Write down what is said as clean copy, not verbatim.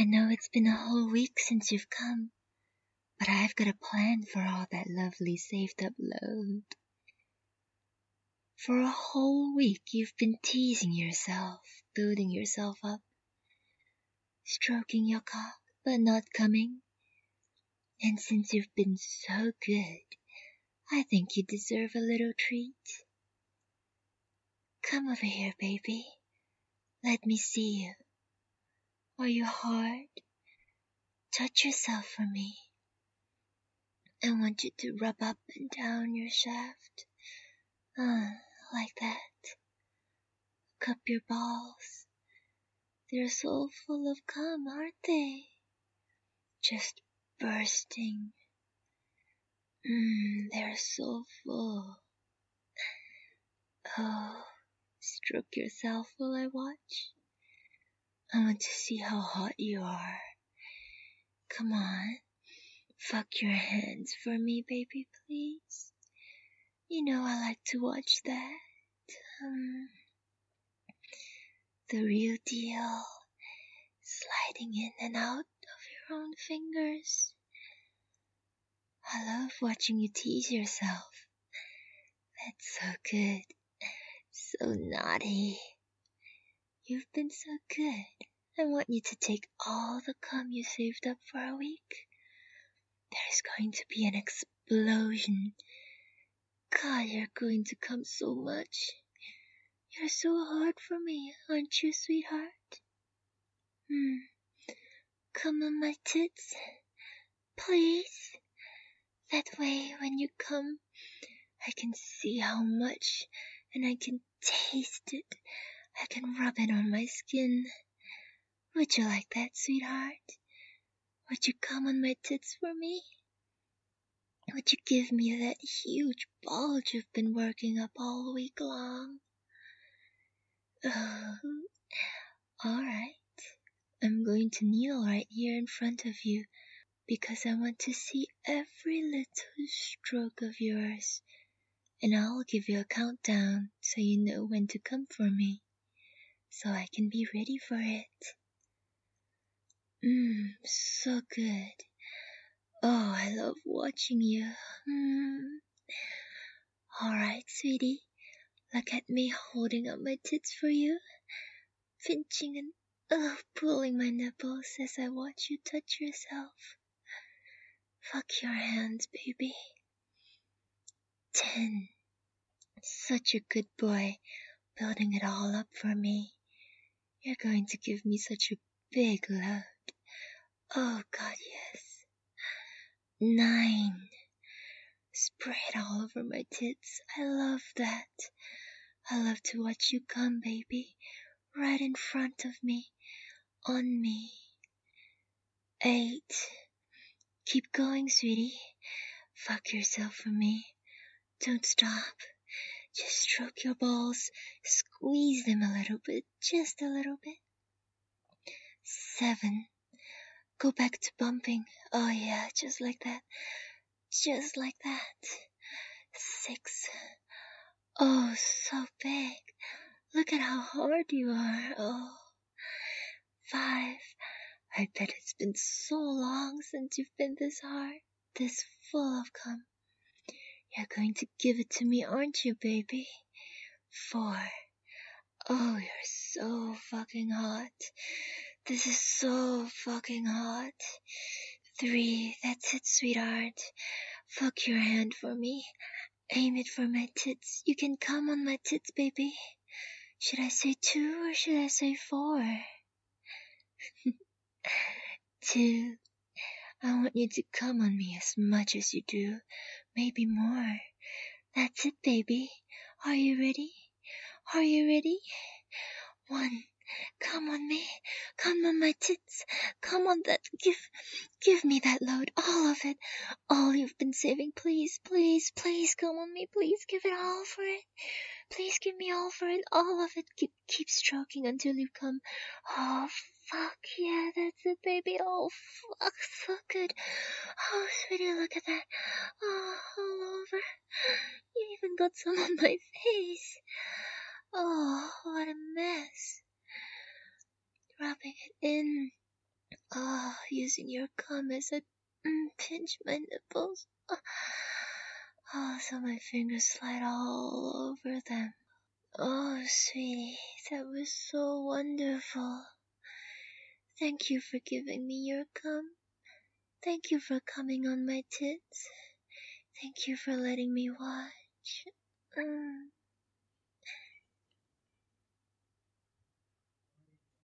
I know it's been a whole week since you've come, but I've got a plan for all that lovely saved up load. For a whole week you've been teasing yourself, building yourself up, stroking your cock, but not coming. And since you've been so good, I think you deserve a little treat. Come over here, baby. Let me see you. Are you hard? Touch yourself for me. I want you to rub up and down your shaft. Like that. Cup your balls. They're so full of cum, aren't they? Just bursting. They're so full. Oh, stroke yourself while I watch. I want to see how hot you are. Come on. Fuck your hands for me, baby, please. You know I like to watch that. The real deal. Sliding in and out of your own fingers. I love watching you tease yourself. That's so good. So naughty. You've been so good. I want you to take all the cum you saved up for a week. There's going to be an explosion. God, you're going to come so much. You're so hard for me, aren't you, sweetheart? Come on my tits, please. That way, when you come, I can see how much, and I can taste it. I can rub it on my skin. Would you like that, sweetheart? Would you come on my tits for me? Would you give me that huge bulge you've been working up all week long? Oh, alright. I'm going to kneel right here in front of you because I want to see every little stroke of yours. And I'll give you a countdown so you know when to come for me, so I can be ready for it. So good. Oh, I love watching you. Alright, sweetie. Look at me holding up my tits for you, pinching and pulling my nipples as I watch you touch yourself. Fuck your hands, baby. 10. Such a good boy, building it all up for me. You're going to give me such a big load. Oh God, yes. 9. Spray it all over my tits. I love that. I love to watch you come, baby. Right in front of me. On me. 8. Keep going, sweetie. Fuck yourself for me. Don't stop. Just stroke your balls. Squeeze them a little bit. Just a little bit. 7. Go back to bumping. Oh yeah, just like that. Just like that. 6. Oh, so big. Look at how hard you are. Oh. 5. I bet it's been so long since you've been this hard, this full of cum. You're going to give it to me, aren't you, baby? 4. Oh, you're so fucking hot. This is so fucking hot. 3. That's it, sweetheart. Fuck your hand for me. Aim it for my tits. You can come on my tits, baby. Should I say 2 or should I say 4? 2. I want you to come on me as much as you do. Maybe more. That's it, baby. Are you ready? Are you ready? 1. Come on me. Come on my tits. Come on that. Give me that load. All of it. All you've been saving. Please, please, please come on me. Please give it all for it. Please give me all for it. All of it. Keep stroking until you come. Oh, fuck. Yeah, that's it, baby. Oh, fuck. So good. Oh, sweetie, look at that. Oh, all over. You even got some on my face. Oh, what a mess. Rubbing it in. Oh, using your cum as a pinch my nipples. Oh, so my fingers slide all over them. Oh, sweetie, that was so wonderful. Thank you for giving me your cum. Thank you for coming on my tits. Thank you for letting me watch.